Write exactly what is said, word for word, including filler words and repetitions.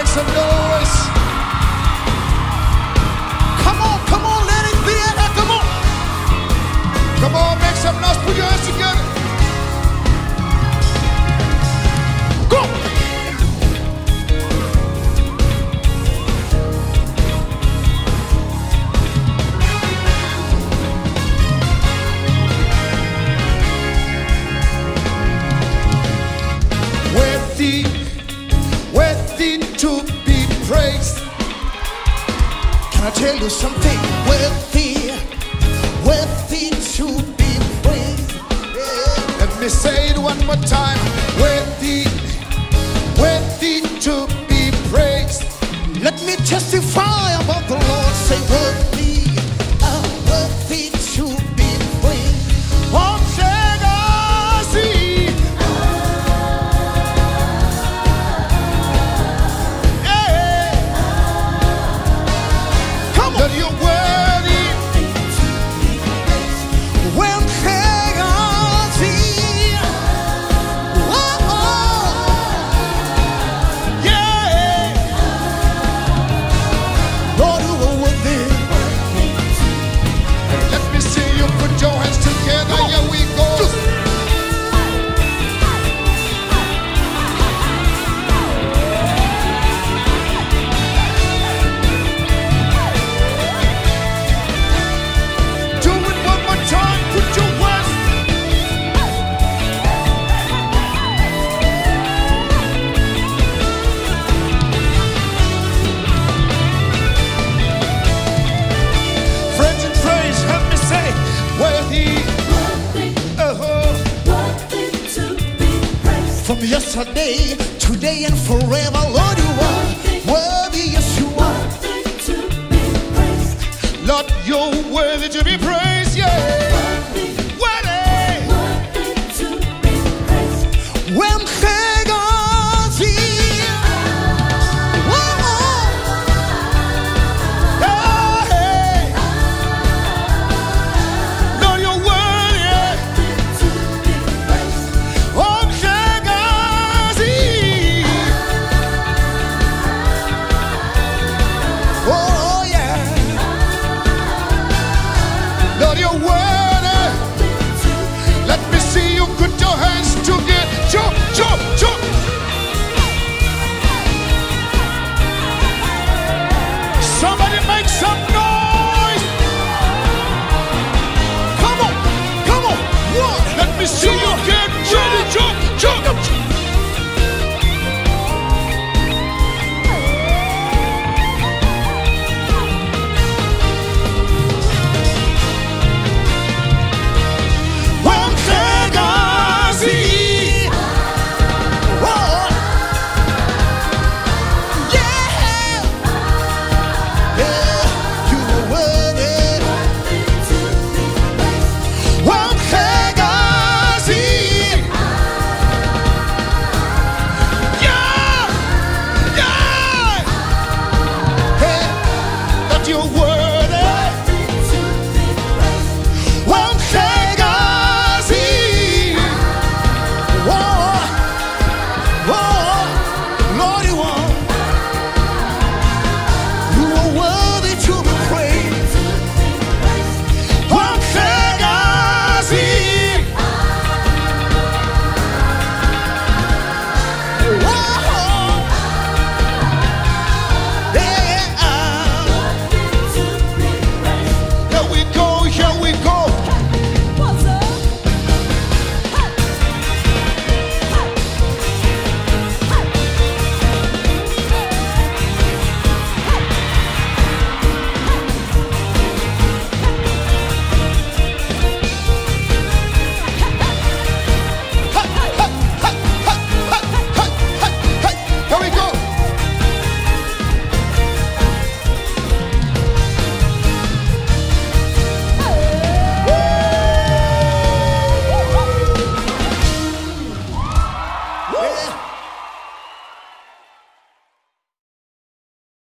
some noise. Come on, come on, let it be. Come on. Come on, make some noise. Put your hands together. Go. Worthy, worthy to be praised. Can I tell you something? Worthy, worthy to be praised. Yeah. Let me say it one more time. Worthy, worthy to be praised. Let me testify about the Lord. Say worthy, uh, worthy to be praised. Oh, that you're worthy. When Hegazi, oh, yeah, Lord, you are worthy. Let me see you put your hands together. Here we go. From yesterday, today, and forever, Lord, you are worthy. Yes, you are worthy to be praised. Lord, you're worthy to be praised. Yeah, worthy, worthy, worthy to be praised. When Hegazi, oh, hey, Lord, you're worthy to be praised. Oh, oh yeah, Lord, you're worthy. Let me see you put your hands together. Jump, jump, jump. Somebody make some noise. Come on, come on. One, let me see.